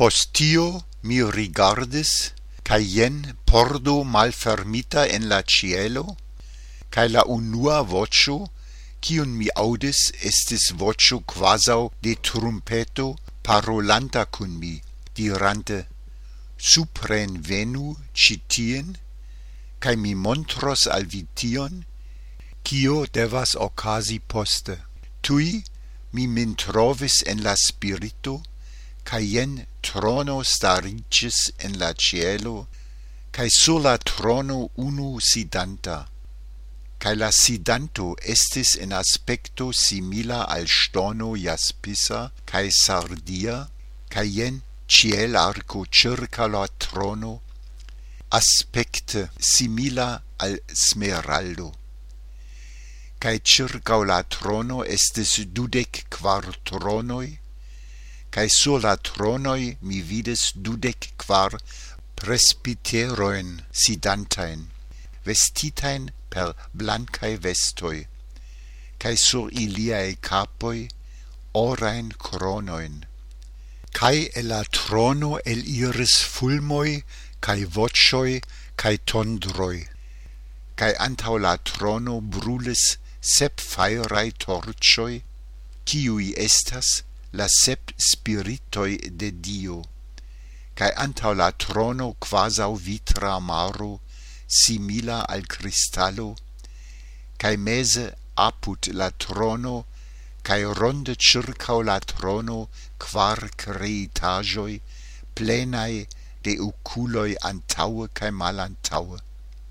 Post tio mi rigardis, cae jen pordo malfermita en la cielo, cae la unua vocio, cium mi audis, estis vocio quasau de trumpeto parolanta cun mi, dirante, supren venu citien, cae mi montros al vi tion, cio devas ocasi poste. Tui mi min trovis en la spirito, cae jen trono staricis en la cielo, cae sur la trono unu sidanta, cae la sidanto estis en aspecto simila al stono jaspisa cae sardia, cae jen ciel arco circa la trono, aspecte simila al smeraldo. Cae circa la trono estis 24 tronoi, cae sur la tronoi mi vides 24 presbiteroin sidantain, vestitain per blancae vestoi, cae sur iliae capoi orain cronoin. Cae el la trono eliris fulmoi, cae vocioi, cae tondroi, cae antau la trono brulis 7 faerae torcioi, ciui estas la 7 spiritoi de Dio, cae antau la trono quasau vitra maro, simila al cristallo, cae mese apud la trono, cae ronde circau la trono 4 creitagioi, plenae de oculoi antaue cae malantaue.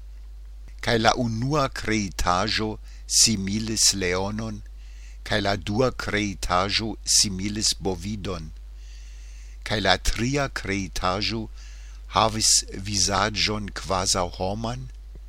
Cae la unua creitagio similis leonon, cae la dua creitagio similis bovidon, cae la tria creitagio havis visagion quasau homan,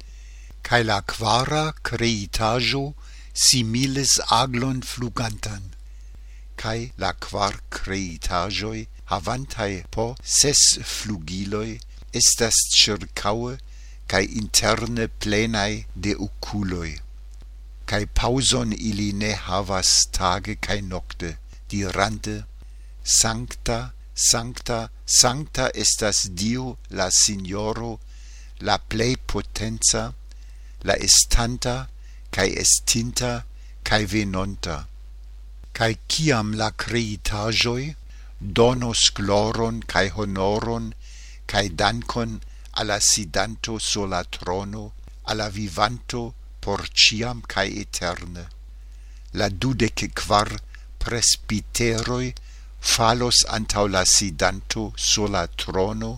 cae la quara creitagio similis aglon flugantan, cae la 4 creitagioi havantae po 6 flugiloi estas circaue cae interne plenae de oculoi. Cae pauson ili ne havas tage cae nocte, dirante, Sancta, Sancta, Sancta estas Dio la Signoro, la plei potenza, la estanta, cae estinta, cae venonta. Cae ciam la creitagioi donos gloron cae honoron, cae dankon alla sidanto sur la trono, alla vivanto por ciam cae eterne. La 24 presbiteroi falos antau la sidanto sur la trono,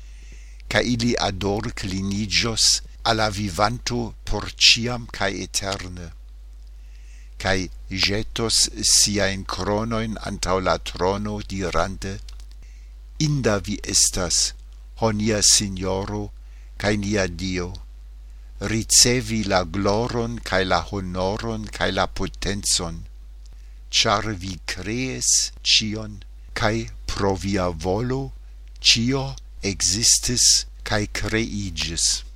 cae ili ador clinigios alla vivanto por ciam cae eterne, cae jetos siain cronoin antau la trono dirante, Inda vi estas, ho nia Signoro, cae nia Dio, ricevi la gloron cae la honoron cae la potenzon, char vi crees cion, cae pro via volo cio existis cae creigis.